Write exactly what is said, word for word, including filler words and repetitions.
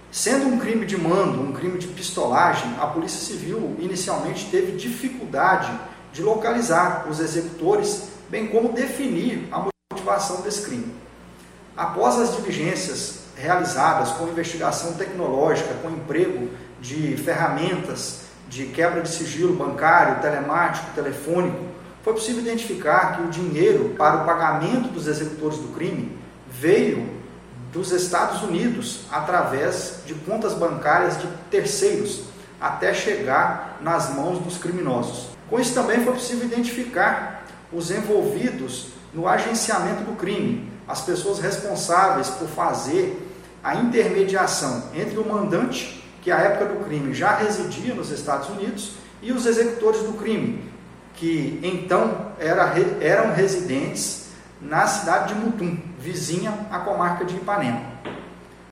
Sendo um crime de mando, um crime de pistolagem, a Polícia Civil inicialmente teve dificuldade de localizar os executores, bem como definir a motivação desse crime. Após as diligências realizadas com investigação tecnológica, com emprego de ferramentas de quebra de sigilo bancário, telemático, telefônico, foi possível identificar que o dinheiro para o pagamento dos executores do crime veio dos Estados Unidos através de contas bancárias de terceiros até chegar nas mãos dos criminosos. Com isso também foi possível identificar os envolvidos no agenciamento do crime, as pessoas responsáveis por fazer a intermediação entre o mandante, que à época do crime já residia nos Estados Unidos, e os executores do crime, que então era, eram residentes na cidade de Mutum, vizinha à comarca de Ipanema.